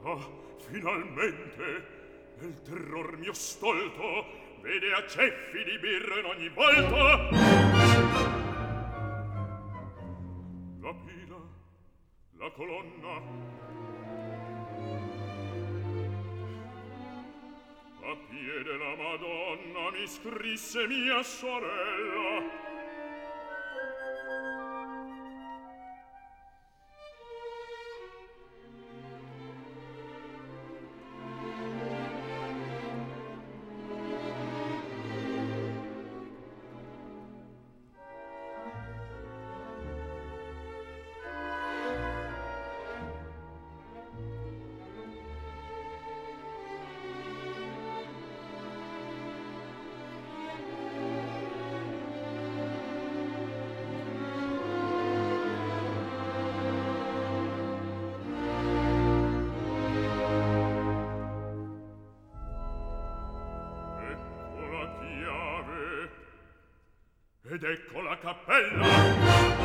Ah, finalmente, nel terror mio stolto, vede a ceffi di birra in ogni volta. La pila, la colonna, a piede la Madonna mi scrisse mia sorella. Ed ecco la cappella.